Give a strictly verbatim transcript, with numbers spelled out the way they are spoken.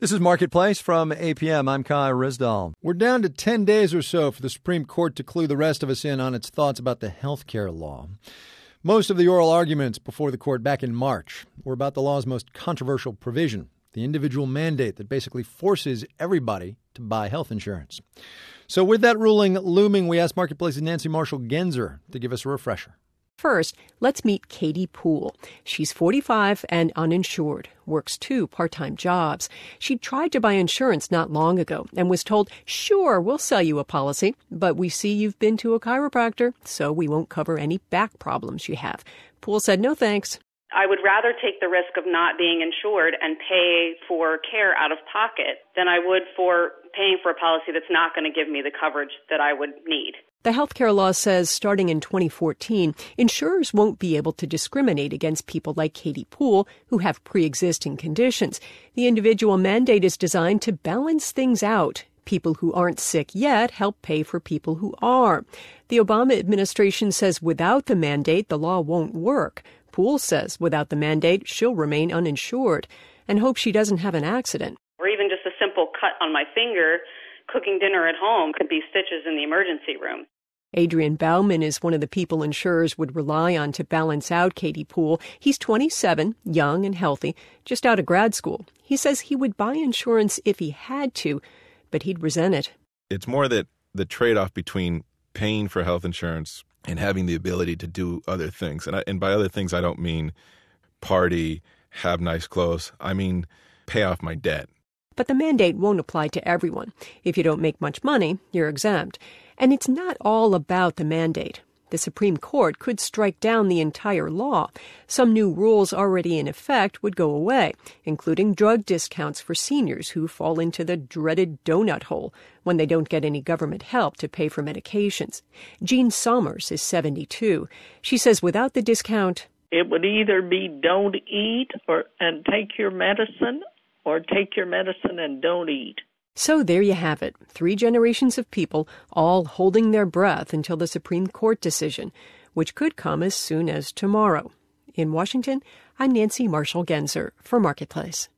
This is Marketplace from A P M. I'm Kai Risdall. We're down to ten days or so for the Supreme Court to clue the rest of us in on its thoughts about the health care law. Most of the oral arguments before the court back in March were about the law's most controversial provision, the individual mandate that basically forces everybody to buy health insurance. So with that ruling looming, we asked Marketplace's Nancy Marshall-Genzer to give us a refresher. First, let's meet Katie Poole. She's forty-five and uninsured, works two part-time jobs. She tried to buy insurance not long ago and was told, sure, we'll sell you a policy, but we see you've been to a chiropractor, so we won't cover any back problems you have. Poole said no thanks. I would rather take the risk of not being insured and pay for care out of pocket than I would for paying for a policy that's not going to give me the coverage that I would need. The healthcare law says starting in twenty fourteen, insurers won't be able to discriminate against people like Katie Poole who have pre-existing conditions. The individual mandate is designed to balance things out. People who aren't sick yet help pay for people who are. The Obama administration says without the mandate, the law won't work. Poole says without the mandate, she'll remain uninsured and hopes she doesn't have an accident. Or even just a simple cut on my finger, cooking dinner at home could be stitches in the emergency room. Adrian Bauman is one of the people insurers would rely on to balance out Katie Poole. He's twenty-seven, young and healthy, just out of grad school. He says he would buy insurance if he had to, but he'd resent it. It's more that the trade-off between paying for health insurance and having the ability to do other things. And, I, and by other things, I don't mean party, have nice clothes. I mean pay off my debt. But the mandate won't apply to everyone. If you don't make much money, you're exempt. And it's not all about the mandate. The Supreme Court could strike down the entire law. Some new rules already in effect would go away, including drug discounts for seniors who fall into the dreaded donut hole when they don't get any government help to pay for medications. Jean Sommers is seventy-two. She says without the discount, it would either be don't eat or and take your medicine, or take your medicine and don't eat. So there you have it. Three generations of people all holding their breath until the Supreme Court decision, which could come as soon as tomorrow. In Washington, I'm Nancy Marshall-Genzer for Marketplace.